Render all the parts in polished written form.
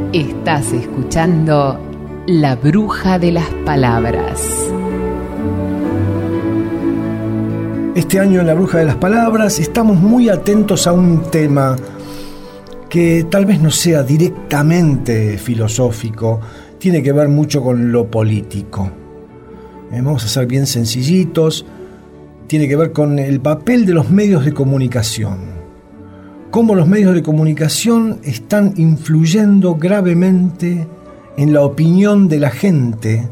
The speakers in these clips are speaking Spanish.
Estás escuchando La Bruja de las Palabras. Este año en La Bruja de las Palabras estamos muy atentos a un tema que tal vez no sea directamente filosófico, tiene que ver mucho con lo político. Vamos a ser bien sencillitos, tiene que ver con el papel de los medios de comunicación. Cómo los medios de comunicación están influyendo gravemente en la opinión de la gente,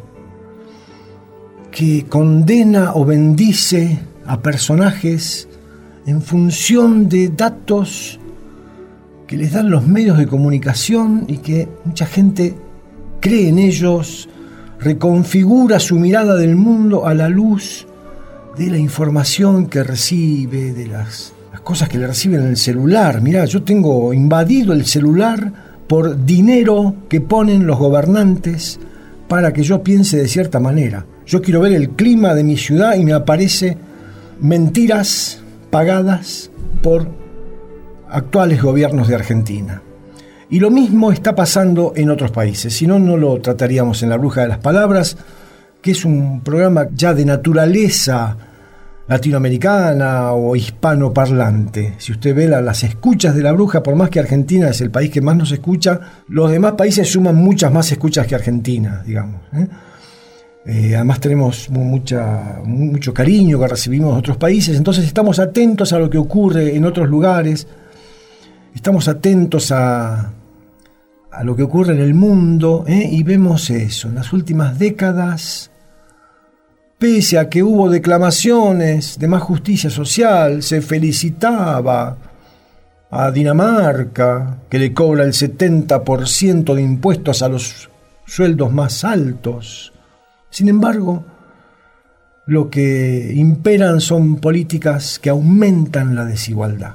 que condena o bendice a personajes en función de datos que les dan los medios de comunicación y que mucha gente cree en ellos, reconfigura su mirada del mundo a la luz de la información que recibe, de las cosas que le reciben en el celular. Mirá, yo tengo invadido el celular por dinero que ponen los gobernantes para que yo piense de cierta manera. Yo quiero ver el clima de mi ciudad y me aparece mentiras pagadas por actuales gobiernos de Argentina. Y lo mismo está pasando en otros países, si no, no lo trataríamos en La Bruja de las Palabras, que es un programa ya de naturaleza latinoamericana o hispanoparlante. Si usted ve las escuchas de La Bruja, por más que Argentina es el país que más nos escucha, los demás países suman muchas más escuchas que Argentina, digamos. Además tenemos mucho cariño que recibimos de otros países, entonces estamos atentos a lo que ocurre en otros lugares, estamos atentos a lo que ocurre en el mundo, y vemos eso. En las últimas décadas, pese a que hubo declamaciones de más justicia social, se felicitaba a Dinamarca, que le cobra el 70% de impuestos a los sueldos más altos. Sin embargo, lo que imperan son políticas que aumentan la desigualdad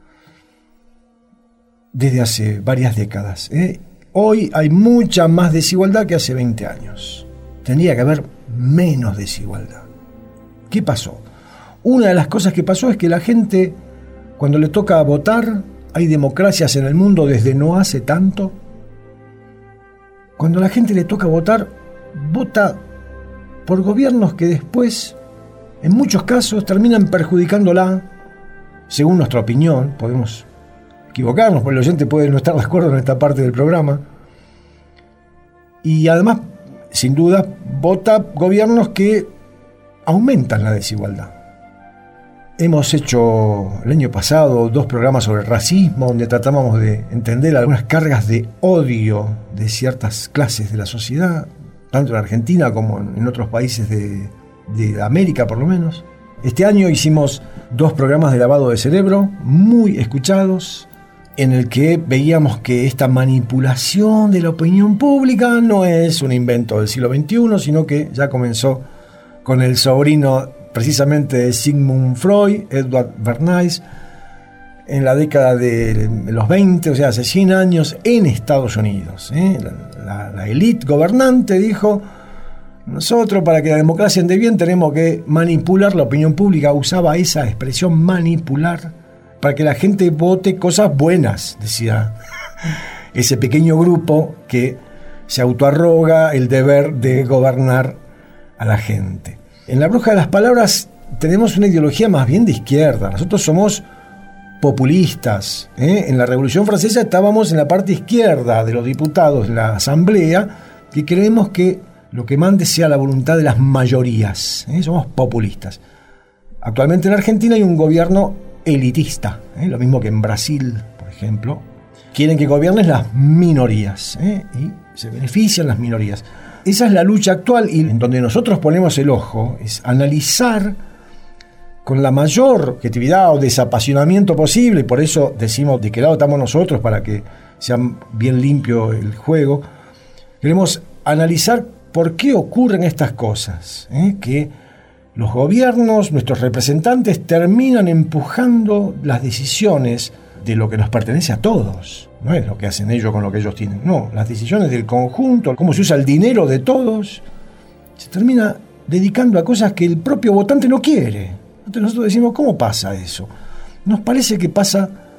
desde hace varias décadas. Hoy hay mucha más desigualdad que hace 20 años. Tendría que haber menos desigualdad. ¿Qué pasó? Una de las cosas que pasó es que la gente, cuando le toca votar, hay democracias en el mundo desde no hace tanto. Cuando a la gente le toca votar, vota por gobiernos que después, en muchos casos, terminan perjudicándola, según nuestra opinión. Podemos equivocarnos, porque el oyente puede no estar de acuerdo en esta parte del programa. Y además, sin duda, vota gobiernos que aumentan la desigualdad. Hemos hecho el año pasado 2 programas sobre racismo, donde tratábamos de entender algunas cargas de odio de ciertas clases de la sociedad, tanto en Argentina como en otros países de América, por lo menos. Este año hicimos 2 programas de lavado de cerebro, muy escuchados, en el que veíamos que esta manipulación de la opinión pública no es un invento del siglo XXI, sino que ya comenzó con el sobrino precisamente de Sigmund Freud, Edward Bernays, en la década de los 20, o sea, hace 100 años, en Estados Unidos. La élite gobernante dijo: nosotros, para que la democracia ande bien, tenemos que manipular la opinión pública. Usaba esa expresión, manipular, para que la gente vote cosas buenas, decía ese pequeño grupo que se autoarroga el deber de gobernar a la gente. En La Bruja de las Palabras tenemos una ideología más bien de izquierda. Nosotros somos populistas. En la Revolución Francesa estábamos en la parte izquierda de los diputados, en la Asamblea, que creemos que lo que mande sea la voluntad de las mayorías. Somos populistas. Actualmente en Argentina hay un gobierno elitista, lo mismo que en Brasil, por ejemplo. Quieren que gobiernen las minorías, y se benefician las minorías. Esa es la lucha actual, y en donde nosotros ponemos el ojo es analizar con la mayor objetividad o desapasionamiento posible, y por eso decimos de qué lado estamos nosotros, para que sea bien limpio el juego. Queremos analizar por qué ocurren estas cosas, que los gobiernos, nuestros representantes, terminan empujando las decisiones de lo que nos pertenece a todos. No es lo que hacen ellos con lo que ellos tienen, no, las decisiones del conjunto, cómo se usa el dinero de todos, se termina dedicando a cosas que el propio votante no quiere. Entonces nosotros decimos, ¿cómo pasa eso? Nos parece que pasa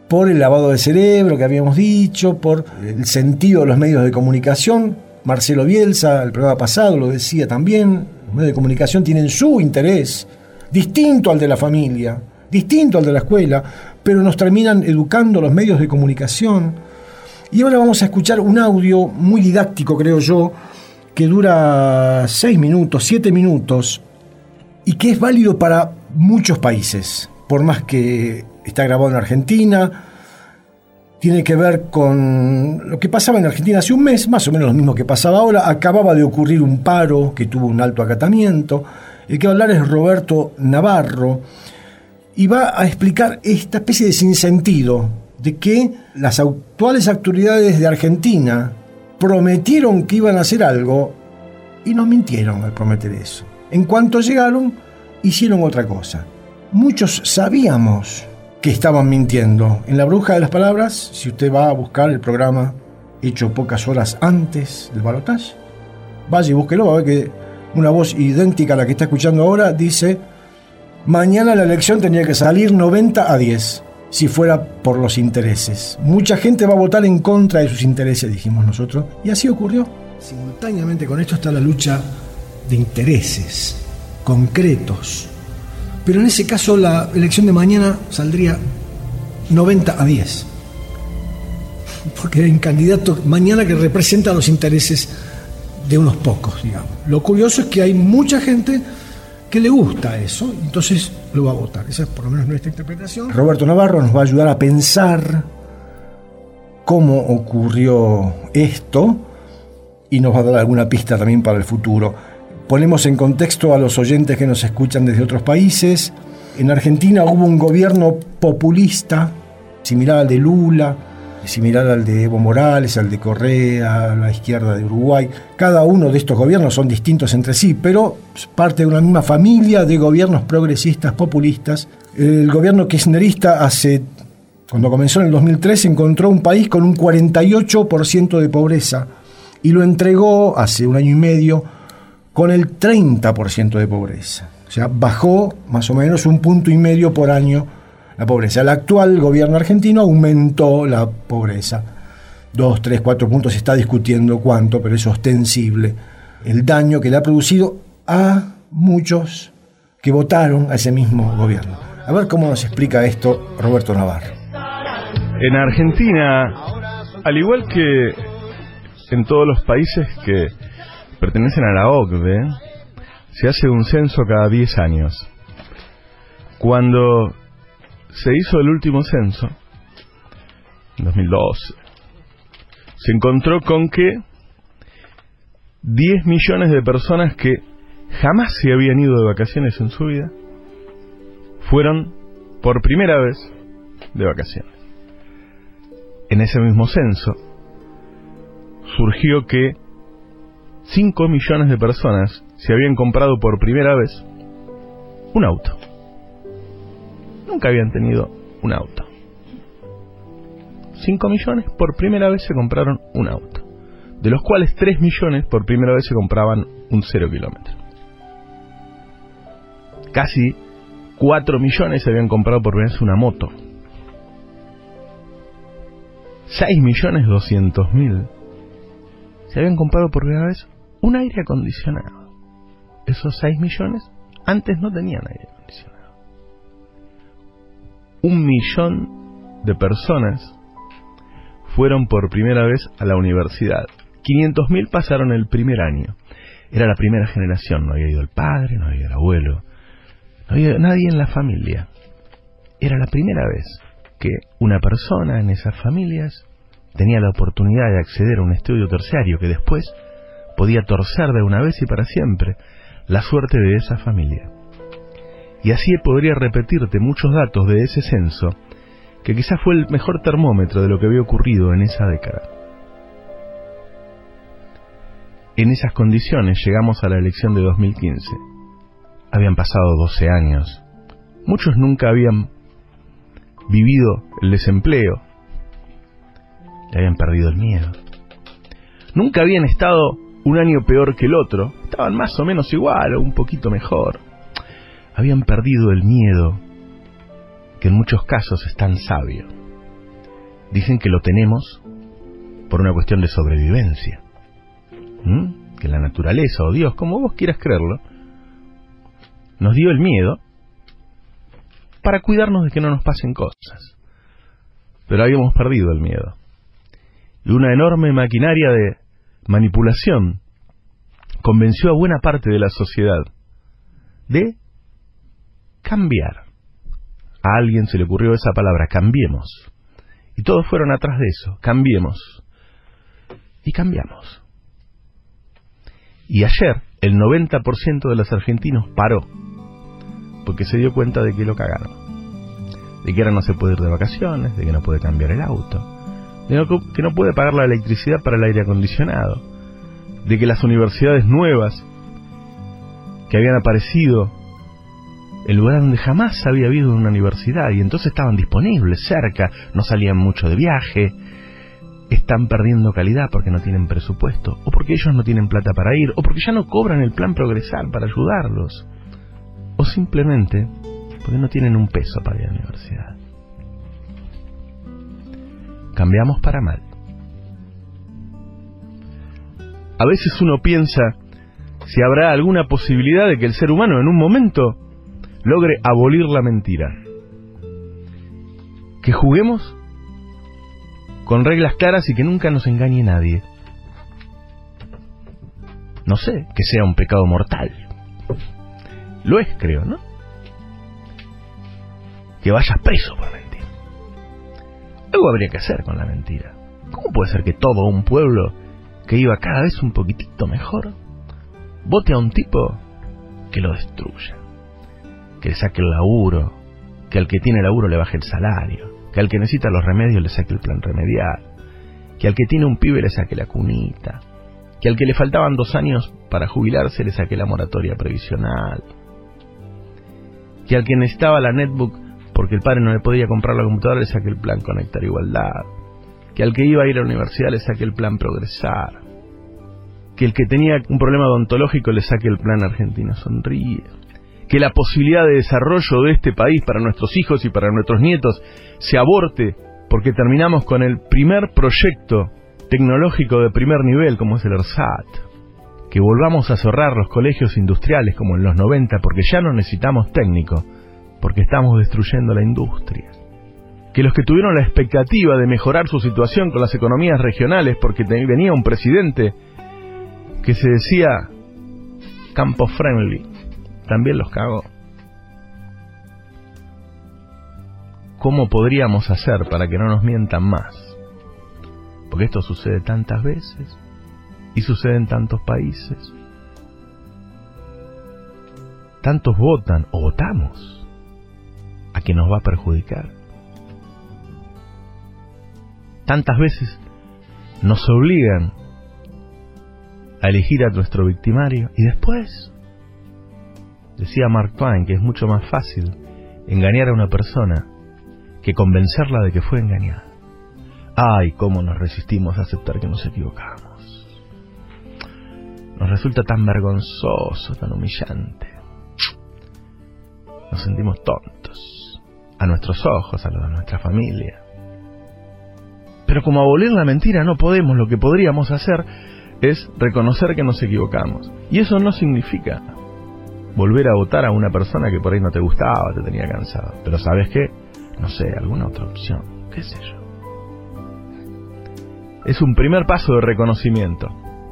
por el lavado de cerebro que habíamos dicho, por el sentido de los medios de comunicación. Marcelo Bielsa, el programa pasado, lo decía también, los medios de comunicación tienen su interés, distinto al de la familia, distinto al de la escuela, pero nos terminan educando los medios de comunicación. Y ahora vamos a escuchar un audio muy didáctico, creo yo, que dura 6 minutos, 7 minutos, y que es válido para muchos países, por más que está grabado en Argentina. Tiene que ver con lo que pasaba en Argentina hace un mes, más o menos lo mismo que pasaba ahora. Acababa de ocurrir un paro que tuvo un alto acatamiento. El que va a hablar es Roberto Navarro, y va a explicar esta especie de sinsentido de que las actuales autoridades de Argentina prometieron que iban a hacer algo y nos mintieron al prometer eso. En cuanto llegaron, hicieron otra cosa. Muchos sabíamos que estaban mintiendo. En La Bruja de las Palabras, si usted va a buscar el programa hecho pocas horas antes del balotaje, vaya y búsquelo, va a ver que una voz idéntica a la que está escuchando ahora dice: mañana la elección tenía que salir 90-10, si fuera por los intereses. Mucha gente va a votar en contra de sus intereses, dijimos nosotros, y así ocurrió. Simultáneamente con esto está la lucha de intereses concretos. Pero en ese caso la elección de mañana saldría 90-10. Porque hay un candidato mañana que representa los intereses de unos pocos, digamos. Lo curioso es que hay mucha gente que le gusta eso, entonces lo va a votar. Esa es por lo menos nuestra interpretación. Roberto Navarro nos va a ayudar a pensar cómo ocurrió esto y nos va a dar alguna pista también para el futuro. Ponemos en contexto a los oyentes que nos escuchan desde otros países. En Argentina hubo un gobierno populista, similar al de Lula, similar al de Evo Morales, al de Correa, a la izquierda de Uruguay. Cada uno de estos gobiernos son distintos entre sí, pero parte de una misma familia de gobiernos progresistas, populistas. El gobierno kirchnerista cuando comenzó en el 2003, encontró un país con un 48% de pobreza y lo entregó hace un año y medio con el 30% de pobreza. O sea, bajó más o menos 1,5 puntos por año la pobreza. El actual gobierno argentino aumentó la pobreza 2, 3, 4 puntos, se está discutiendo cuánto, pero es ostensible el daño que le ha producido a muchos que votaron a ese mismo gobierno. A ver cómo nos explica esto Roberto Navarro. En Argentina, al igual que en todos los países que pertenecen a la OCDE, se hace un censo cada 10 años. Cuando se hizo el último censo, en 2012, se encontró con que 10 millones de personas que jamás se habían ido de vacaciones en su vida fueron por primera vez de vacaciones. En ese mismo censo surgió que 5 millones de personas se habían comprado por primera vez un auto. Nunca habían tenido un auto. 5 millones por primera vez se compraron un auto, de los cuales 3 millones por primera vez se compraban un 0 kilómetro. Casi 4 millones se habían comprado por primera vez una moto. 6.200.000 se habían comprado por primera vez un aire acondicionado. Esos 6 millones antes no tenían aire acondicionado. 1 millón de personas fueron por primera vez a la universidad. 500.000 pasaron el primer año. Era la primera generación, no había ido el padre, no había ido el abuelo, no había nadie en la familia. Era la primera vez que una persona en esas familias tenía la oportunidad de acceder a un estudio terciario que después podía torcer de una vez y para siempre la suerte de esa familia. Y así podría repetirte muchos datos de ese censo, que quizás fue el mejor termómetro de lo que había ocurrido en esa década. En esas condiciones llegamos a la elección de 2015. Habían pasado 12 años. Muchos nunca habían vivido el desempleo. Le habían perdido el miedo. Nunca habían estado un año peor que el otro. Estaban más o menos igual o un poquito mejor. Habían perdido el miedo, que en muchos casos es tan sabio. dicen que lo tenemos por una cuestión de sobrevivencia. Que la naturaleza o Dios, como vos quieras creerlo, nos dio el miedo para cuidarnos de que no nos pasen cosas. Pero habíamos perdido el miedo. Y una enorme maquinaria de manipulación convenció a buena parte de la sociedad de cambiar. A alguien se le ocurrió esa palabra, cambiemos. Y todos fueron atrás de eso, cambiemos. Y cambiamos. Y ayer el 90% de los argentinos paró, porque se dio cuenta de que lo cagaron. De que ahora no se puede ir de vacaciones, de que no puede cambiar el auto, de que no puede pagar la electricidad para el aire acondicionado, de que las universidades nuevas que habían aparecido en lugares donde jamás había habido una universidad y entonces estaban disponibles, cerca, no salían mucho de viaje, están perdiendo calidad porque no tienen presupuesto, o porque ellos no tienen plata para ir, o porque ya no cobran el plan Progresar para ayudarlos, o simplemente porque no tienen un peso para ir a la universidad. Cambiamos para mal. A veces uno piensa si habrá alguna posibilidad de que el ser humano en un momento logre abolir la mentira. Que juguemos con reglas claras y que nunca nos engañe nadie. No sé, que sea un pecado mortal. Lo es, creo, ¿no? Que vayas preso por mentir. Algo habría que hacer con la mentira. ¿Cómo puede ser que todo un pueblo que iba cada vez un poquitito mejor vote a un tipo que lo destruya, que le saque el laburo, que al que tiene laburo le baje el salario, que al que necesita los remedios le saque el plan remedial, que al que tiene un pibe le saque la cunita, que al que le faltaban 2 años para jubilarse le saque la moratoria previsional, que al que necesitaba la netbook porque el padre no le podía comprar la computadora le saque el plan Conectar Igualdad, que al que iba a ir a la universidad le saque el plan Progresar, que el que tenía un problema odontológico le saque el plan Argentina Sonríe, que la posibilidad de desarrollo de este país para nuestros hijos y para nuestros nietos se aborte porque terminamos con el primer proyecto tecnológico de primer nivel como es el ERSAT, que volvamos a cerrar los colegios industriales como en los 90 porque ya no necesitamos técnico, porque estamos destruyendo la industria, que los que tuvieron la expectativa de mejorar su situación con las economías regionales porque venía un presidente que se decía campo friendly, también los cagó. ¿Cómo podríamos hacer para que no nos mientan más? Porque esto sucede tantas veces y sucede en tantos países. Tantos votan o votamos a que nos va a perjudicar. Tantas veces nos obligan a elegir a nuestro victimario y después, decía Mark Twain, que es mucho más fácil engañar a una persona que convencerla de que fue engañada. Ay, cómo nos resistimos a aceptar que nos equivocamos. Nos resulta tan vergonzoso, tan humillante. Nos sentimos tontos, a nuestros ojos, a los de nuestra familia. Pero como abolir la mentira no podemos, lo que podríamos hacer es reconocer que nos equivocamos. Y eso no significa volver a votar a una persona que por ahí no te gustaba, te tenía cansado. Pero ¿sabes qué? No sé, alguna otra opción, qué sé yo. Es un primer paso de reconocimiento.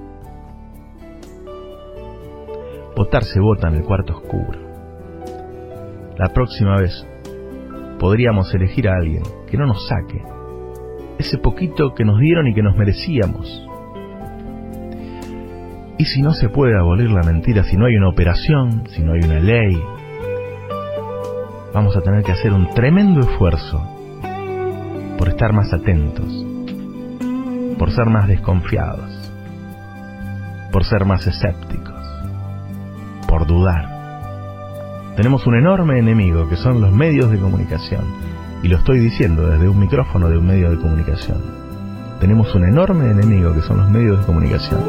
Votar se vota en el cuarto oscuro. La próxima vez podríamos elegir a alguien que no nos saque ese poquito que nos dieron y que nos merecíamos. Y si no se puede abolir la mentira, si no hay una operación, si no hay una ley, vamos a tener que hacer un tremendo esfuerzo por estar más atentos, por ser más desconfiados, por ser más escépticos, por dudar. Tenemos un enorme enemigo que son los medios de comunicación, y lo estoy diciendo desde un micrófono de un medio de comunicación. Tenemos un enorme enemigo que son los medios de comunicación.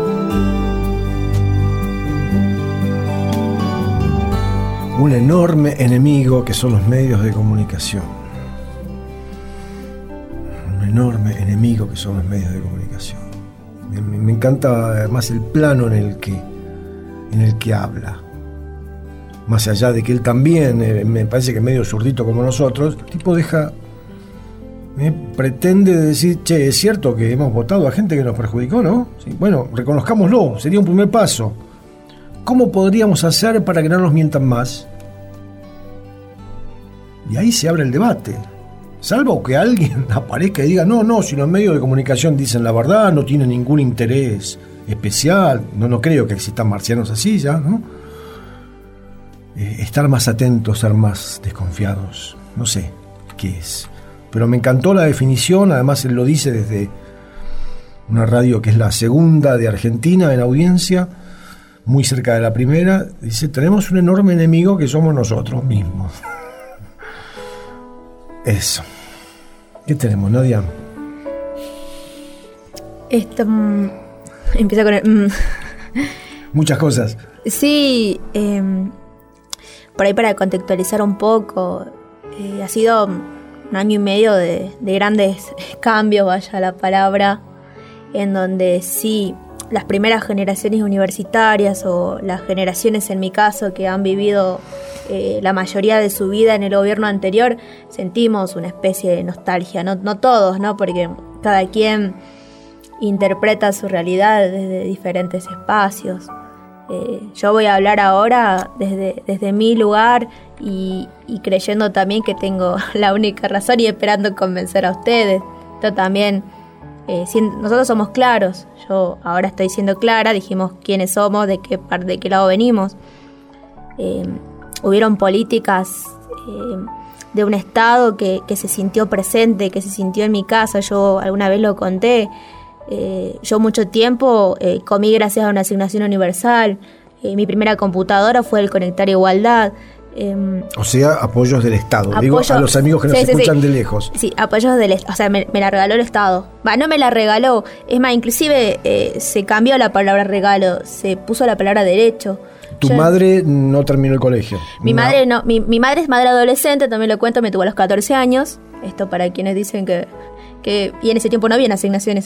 Un enorme enemigo que son los medios de comunicación. un enorme enemigo que son los medios de comunicación. Me encanta además el plano en el que habla. Más allá de que él también, me parece que medio zurdito como nosotros, el tipo pretende decir, che, es cierto que hemos votado a gente que nos perjudicó, ¿no? Sí, bueno, reconozcámoslo, sería un primer paso. ¿Cómo podríamos hacer para que no nos mientan más? Y ahí se abre el debate. Salvo que alguien aparezca y diga, no, si los medios de comunicación dicen la verdad, no tienen ningún interés especial, no creo que existan marcianos así ya, ¿no? Estar más atentos, ser más desconfiados, no sé qué es. Pero me encantó la definición, además él lo dice desde una radio que es la segunda de Argentina en audiencia, muy cerca de la primera, dice, tenemos un enorme enemigo que somos nosotros mismos. Eso. ¿Qué tenemos, Nadia? Esto empieza con el... Muchas cosas. Sí, por ahí para contextualizar un poco, ha sido un año y medio de grandes cambios, vaya la palabra, en donde sí, las primeras generaciones universitarias o las generaciones en mi caso que han vivido la mayoría de su vida en el gobierno anterior, sentimos una especie de nostalgia, no todos, ¿no? Porque cada quien interpreta su realidad desde diferentes espacios. Yo voy a hablar ahora desde mi lugar y creyendo también que tengo la única razón y esperando convencer a ustedes. Yo también, nosotros somos claros, yo ahora estoy siendo clara, dijimos quiénes somos, de qué lado venimos. Hubieron políticas de un Estado que se sintió presente, que se sintió en mi casa, yo alguna vez lo conté. Yo mucho tiempo comí gracias a una asignación universal. Mi primera computadora fue el Conectar Igualdad. O sea, apoyos del Estado. Digo a los amigos que nos escuchan de lejos. Sí, apoyos del Estado. O sea, me la regaló el Estado. No me la regaló. Es más, inclusive se cambió la palabra regalo. Se puso la palabra derecho. Tu madre no terminó el colegio. Mi madre no. Mi madre es madre adolescente, también lo cuento, me tuvo a los 14 años. Esto para quienes dicen que y en ese tiempo no habían asignaciones.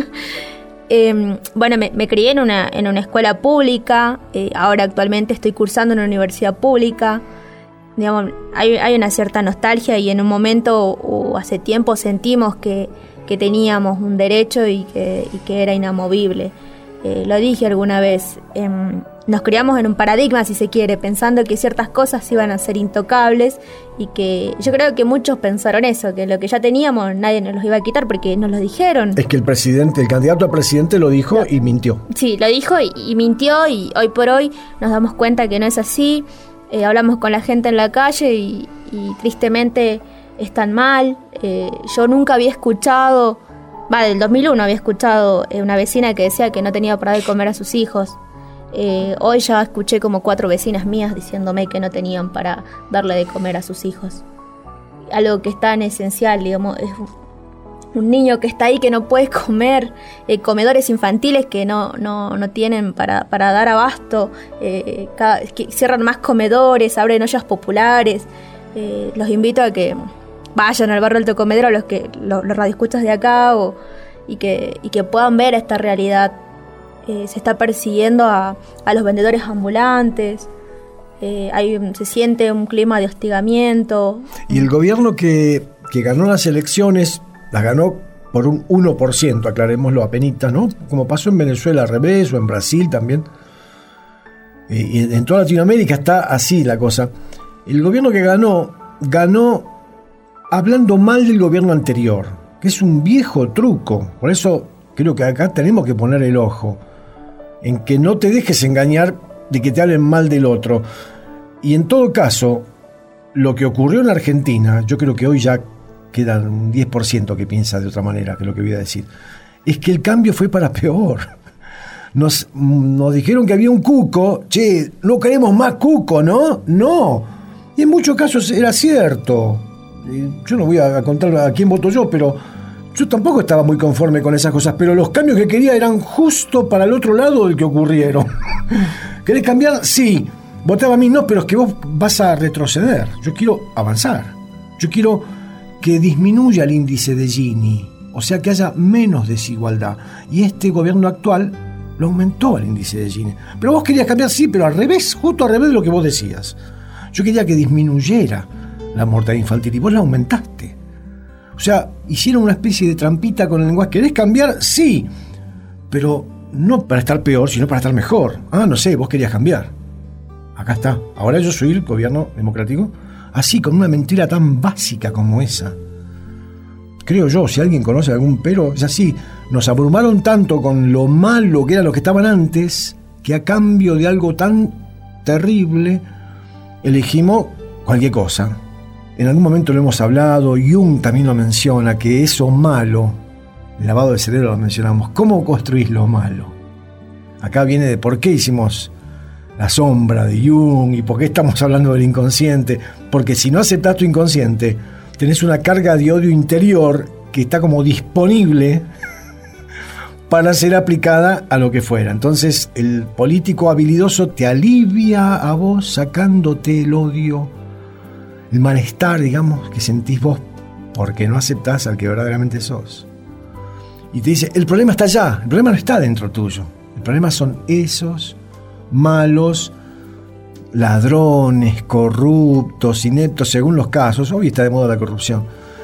Bueno, me crié en una escuela pública, ahora actualmente estoy cursando en una universidad pública. Digamos, hay una cierta nostalgia y en un momento o hace tiempo sentimos que teníamos un derecho y que era inamovible. Lo dije alguna vez, nos criamos en un paradigma, si se quiere, pensando que ciertas cosas iban a ser intocables y que yo creo que muchos pensaron eso, que lo que ya teníamos nadie nos los iba a quitar porque nos lo dijeron. Es que el candidato a presidente lo dijo y mintió. Sí, lo dijo y mintió y hoy por hoy nos damos cuenta que no es así. Hablamos con la gente en la calle y tristemente están mal. Yo nunca había escuchado... del 2001 había escuchado una vecina que decía que no tenía para dar de comer a sus hijos. Hoy ya escuché como 4 vecinas mías diciéndome que no tenían para darle de comer a sus hijos. Algo que es tan esencial, digamos, es un niño que está ahí que no puede comer, comedores infantiles que no tienen para dar abasto, que cierran más comedores, abren ollas populares. Los invito a que vayan al barrio Alto Comedero los radioescuchas de acá y que puedan ver esta realidad. Se está persiguiendo a los vendedores ambulantes, se siente un clima de hostigamiento. Y el gobierno que ganó las elecciones, las ganó por un 1%, aclarémoslo apenitas, ¿no? Como pasó en Venezuela al revés, o en Brasil también. Y en toda Latinoamérica está así la cosa. El gobierno que ganó hablando mal del gobierno anterior, que es un viejo truco. Por eso creo que acá tenemos que poner el ojo en que no te dejes engañar de que te hablen mal del otro. Y en todo caso, lo que ocurrió en Argentina, yo creo que hoy ya queda un 10% que piensa de otra manera que lo que voy a decir, es que el cambio fue para peor. Nos dijeron que había un cuco, che, no queremos más cuco, ¿no? No. Y en muchos casos era cierto. Yo no voy a contar a quién voto yo, pero yo tampoco estaba muy conforme con esas cosas, pero los cambios que quería eran justo para el otro lado del que ocurrieron. ¿Querés cambiar? Sí. Votaba a mí, no, pero es que vos vas a retroceder. Yo quiero avanzar. Yo quiero que disminuya el índice de Gini. o sea que haya menos desigualdad. Y este gobierno actual lo aumentó el índice de Gini. Pero vos querías cambiar, sí, pero al revés, justo al revés de lo que vos decías. Yo quería que disminuyera la mortalidad infantil y vos la aumentaste. O sea, hicieron una especie de trampita con el lenguaje. ¿Querés cambiar? Sí, pero no para estar peor, sino para estar mejor. No sé, vos querías cambiar. Acá está. Ahora yo soy el gobierno democrático. Así, con una mentira tan básica como esa. Creo yo, si alguien conoce algún pero, es así. Nos abrumaron tanto con lo malo que era lo que estaban antes, que a cambio de algo tan terrible, elegimos cualquier cosa. En algún momento lo hemos hablado, Jung también lo menciona, que eso malo, el lavado de cerebro lo mencionamos. ¿Cómo construís lo malo? Acá viene de por qué hicimos La Sombra de Jung y por qué estamos hablando del inconsciente. Porque si no aceptás tu inconsciente, tenés una carga de odio interior que está como disponible para ser aplicada a lo que fuera. Entonces el político habilidoso te alivia a vos sacándote el odio, el malestar, digamos, que sentís vos porque no aceptás al que verdaderamente sos. Y te dice, el problema está allá, el problema no está dentro tuyo. El problema son esos malos ladrones, corruptos, ineptos, según los casos. Hoy está de moda la corrupción.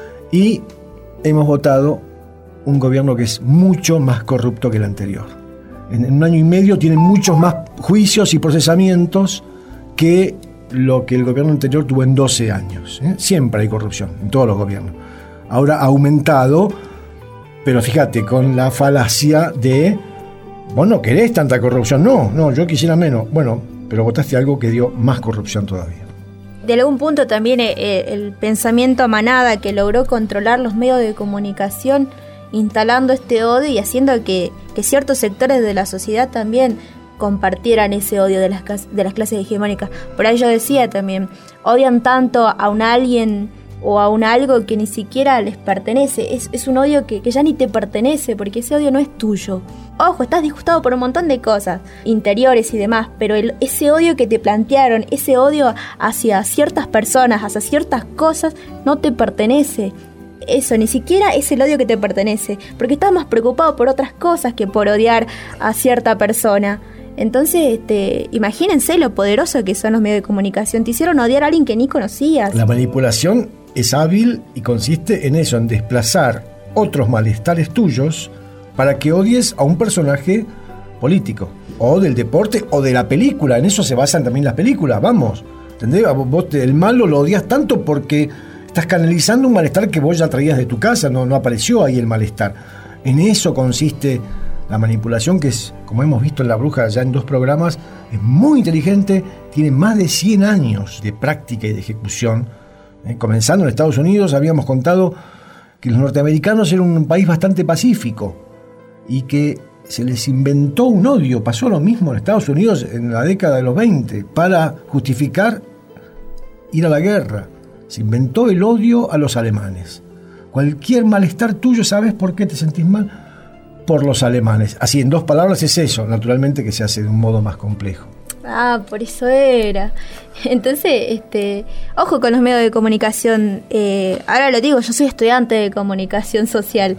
Y hemos votado un gobierno que es mucho más corrupto que el anterior. En un año y medio tiene muchos más juicios y procesamientos que lo que el gobierno anterior tuvo en 12 años. Siempre hay corrupción, en todos los gobiernos. Ahora ha aumentado, pero fíjate, con la falacia de vos no querés tanta corrupción. No, yo quisiera menos. Bueno, pero votaste algo que dio más corrupción todavía. De algún punto también el pensamiento manada que logró controlar los medios de comunicación, instalando este odio y haciendo que ciertos sectores de la sociedad también compartieran ese odio de las clases hegemónicas. Por ahí yo decía también, odian tanto a un alguien o a un algo que ni siquiera les pertenece. Es un odio que ya ni te pertenece, porque ese odio no es tuyo. Ojo, estás disgustado por un montón de cosas interiores y demás, pero ese odio que te plantearon, ese odio hacia ciertas personas, hacia ciertas cosas, no te pertenece. Eso, ni siquiera es el odio que te pertenece, porque estás más preocupado por otras cosas que por odiar a cierta persona. Entonces, imagínense lo poderoso que son los medios de comunicación. Te hicieron odiar a alguien que ni conocías. La manipulación es hábil y consiste en eso, en desplazar otros malestares tuyos para que odies a un personaje político, o del deporte, o de la película. En eso se basan también las películas, vamos. ¿Entendés? Vos el malo lo odias tanto porque estás canalizando un malestar que vos ya traías de tu casa, no apareció ahí el malestar. En eso consiste la manipulación, que es, como hemos visto en La Bruja ya en 2 programas, es muy inteligente, tiene más de 100 años de práctica y de ejecución. Comenzando en Estados Unidos, habíamos contado que los norteamericanos eran un país bastante pacífico y que se les inventó un odio. Pasó lo mismo en Estados Unidos en la década de los 20 para justificar ir a la guerra. Se inventó el odio a los alemanes. Cualquier malestar tuyo, ¿sabes por qué te sentís mal? Por los alemanes. Así, en 2 palabras es eso, naturalmente que se hace de un modo más complejo. Por eso era. Entonces, ojo con los medios de comunicación. Ahora lo digo, yo soy estudiante de comunicación social.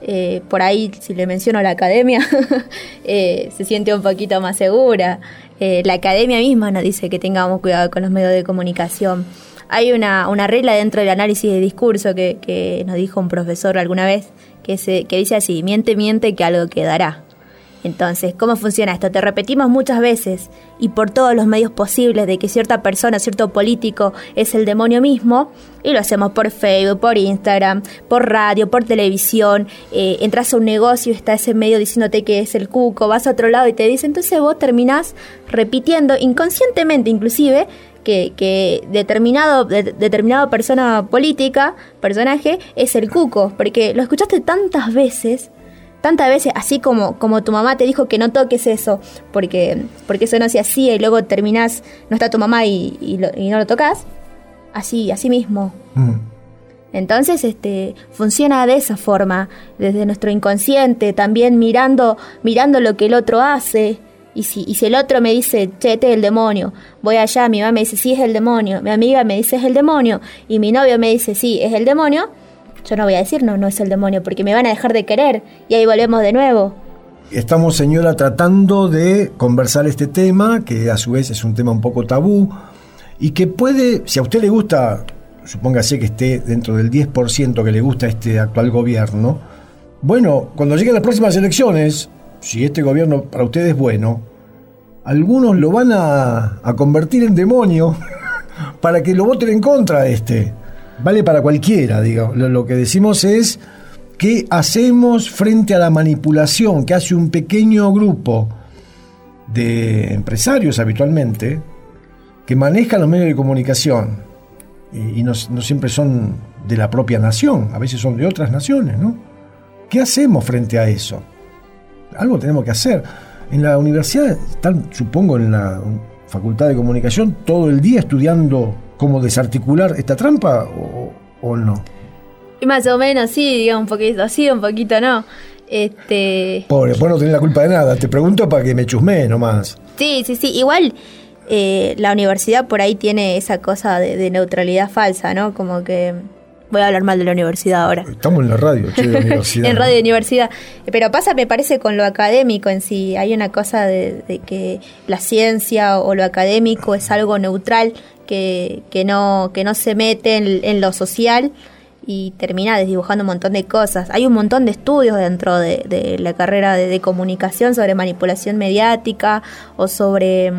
Por ahí, si le menciono la academia, se siente un poquito más segura. La academia misma nos dice que tengamos cuidado con los medios de comunicación. Hay una regla dentro del análisis de discurso que nos dijo un profesor alguna vez, que dice así: miente que algo quedará. Entonces, ¿cómo funciona esto? Te repetimos muchas veces y por todos los medios posibles de que cierta persona, cierto político es el demonio mismo, y lo hacemos por Facebook, por Instagram, por radio, por televisión. Entras a un negocio y está ese medio diciéndote que es el cuco, vas a otro lado y te dice, entonces vos terminás repitiendo inconscientemente inclusive que determinado persona política, personaje, es el cuco, porque lo escuchaste tantas veces, así como tu mamá te dijo que no toques eso, porque eso no se hacía, y luego terminás, no está tu mamá y no lo tocas, así mismo. Entonces funciona de esa forma, desde nuestro inconsciente, también mirando lo que el otro hace. Y si el otro me dice, che, este es el demonio, voy allá, mi mamá me dice, sí, es el demonio, mi amiga me dice, es el demonio, y mi novio me dice, sí, es el demonio, yo no voy a decir no es el demonio, porque me van a dejar de querer, y ahí volvemos de nuevo. Estamos, señora, tratando de conversar este tema, que a su vez es un tema un poco tabú, y que puede, si a usted le gusta, supóngase que esté dentro del 10% que le gusta este actual gobierno, bueno, cuando lleguen las próximas elecciones, si este gobierno para usted es bueno, algunos lo van a convertir en demonio para que lo voten en contra de este. Vale para cualquiera, digo. Lo que decimos es, ¿qué hacemos frente a la manipulación que hace un pequeño grupo de empresarios habitualmente que manejan los medios de comunicación y no siempre son de la propia nación, a veces son de otras naciones, ¿no? ¿Qué hacemos frente a eso? Algo tenemos que hacer. En la universidad están, supongo, en la Facultad de Comunicación todo el día estudiando cómo desarticular esta trampa o no. Y más o menos sí, digamos, un poquito sí, un poquito no. Pobre, vos no tenés la culpa de nada, te pregunto para que me chusmee nomás. Sí, igual la universidad por ahí tiene esa cosa de neutralidad falsa, ¿no? Como que... Voy a hablar mal de la universidad ahora. Estamos en la radio, che, de universidad. En radio de universidad. Pero pasa, me parece, con lo académico en sí. Hay una cosa de que la ciencia o lo académico es algo neutral que no se mete en lo social y termina desdibujando un montón de cosas. Hay un montón de estudios dentro de la carrera de comunicación sobre manipulación mediática o sobre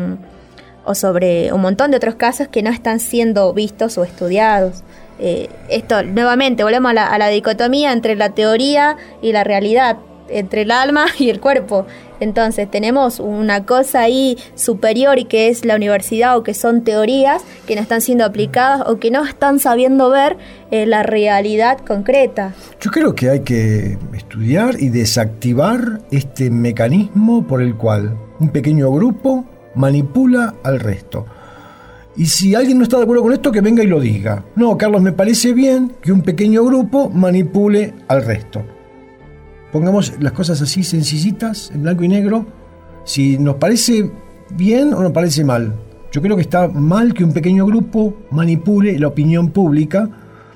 un montón de otros casos que no están siendo vistos o estudiados. Esto, nuevamente, volvemos a la dicotomía entre la teoría y la realidad, entre el alma y el cuerpo. Entonces tenemos una cosa ahí superior y que es la universidad, o que son teorías que no están siendo aplicadas o que no están sabiendo ver la realidad concreta. Yo creo que hay que estudiar y desactivar este mecanismo por el cual un pequeño grupo manipula al resto. Y si alguien no está de acuerdo con esto, que venga y lo diga. No, Carlos, me parece bien que un pequeño grupo manipule al resto. Pongamos las cosas así sencillitas, en blanco y negro. Si nos parece bien o nos parece mal. Yo creo que está mal que un pequeño grupo manipule la opinión pública,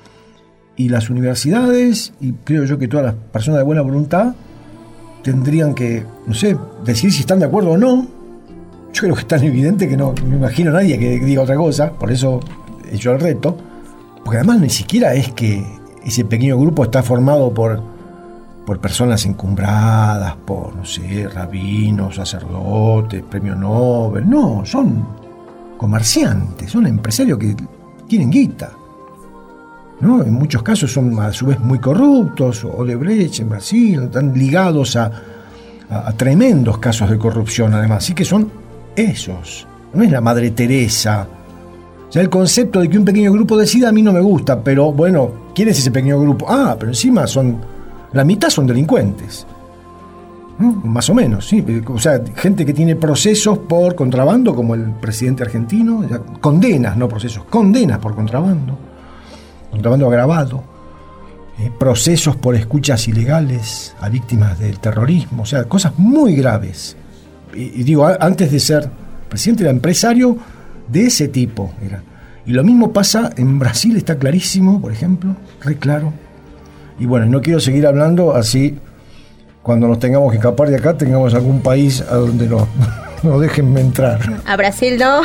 y las universidades, y creo yo que todas las personas de buena voluntad, tendrían que, no sé, decir si están de acuerdo o no. Yo creo que es tan evidente que no me imagino a nadie que diga otra cosa, por eso he hecho el reto. Porque además ni siquiera es que ese pequeño grupo está formado por personas encumbradas, por, no sé, rabinos, sacerdotes, premio Nobel. No, son comerciantes, son empresarios que tienen guita, ¿no? En muchos casos son a su vez muy corruptos. Odebrecht en Brasil, están ligados a tremendos casos de corrupción además. Así que son esos, no es la Madre Teresa. O sea, el concepto de que un pequeño grupo decida a mí no me gusta, pero bueno, ¿quién es ese pequeño grupo? Ah, pero encima la mitad son delincuentes, ¿no? Más o menos, sí. O sea, gente que tiene procesos por contrabando, como el presidente argentino, condenas, no procesos, condenas por contrabando agravado, procesos por escuchas ilegales a víctimas del terrorismo, o sea, cosas muy graves. Y digo, antes de ser presidente era empresario de ese tipo. Y lo mismo pasa en Brasil, está clarísimo, por ejemplo, re claro. Y bueno, no quiero seguir hablando, así cuando nos tengamos que escapar de acá, tengamos algún país a donde nos dejen entrar. A Brasil no.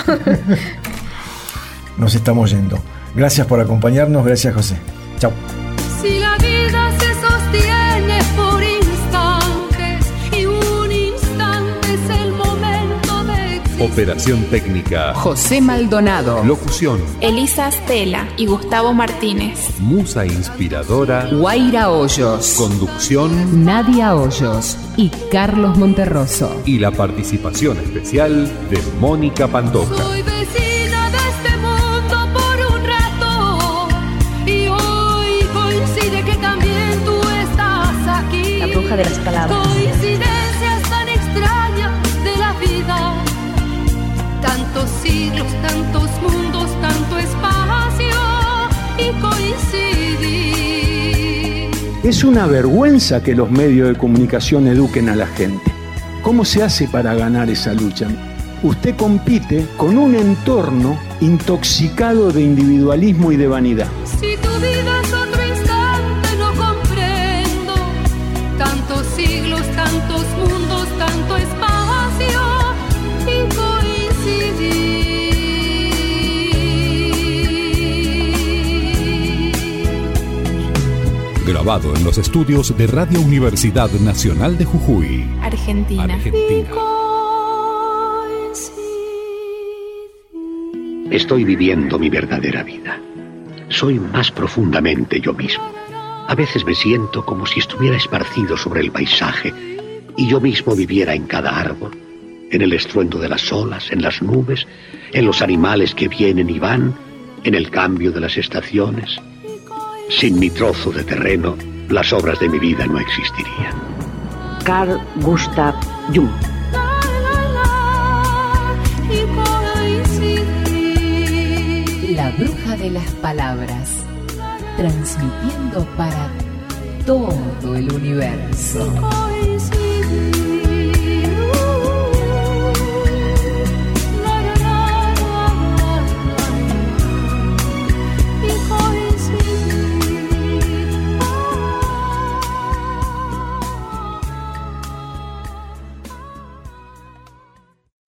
Nos estamos yendo. Gracias por acompañarnos, gracias José. Chao. Si la vida se sostiene por instantes y un instante es el momento de existir. Operación técnica José Maldonado. Locución Elisa Stella y Gustavo Martínez. Musa inspiradora Guaira Hoyos. Conducción Nadia Hoyos y Carlos Monterroso. y la participación especial de Mónica Pantoja. Soy vecina de este mundo por un rato y hoy coincide que también tú estás aquí. La bruja de las palabras. Coincidencias tan extrañas de la vida. Tantos siglos, tantos mundos, tanto espacio y coincidir. Es una vergüenza que los medios de comunicación eduquen a la gente. ¿Cómo se hace para ganar esa lucha? Usted compite con un entorno intoxicado de individualismo y de vanidad. Si tu vida es otro instante, grabado en los estudios de Radio Universidad Nacional de Jujuy, Argentina. Estoy viviendo mi verdadera vida. Soy más profundamente yo mismo. A veces me siento como si estuviera esparcido sobre el paisaje y yo mismo viviera en cada árbol, en el estruendo de las olas, en las nubes, en los animales que vienen y van, en el cambio de las estaciones. Sin mi trozo de terreno, las obras de mi vida no existirían. Carl Gustav Jung. La bruja de las palabras, transmitiendo para todo el universo.